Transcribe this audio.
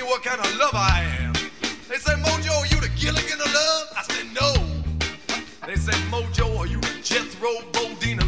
you what kind of lover I am. They say, Mojo, are you the Gilligan of love? I said, no. They say, Mojo, are you the Jethro Bodine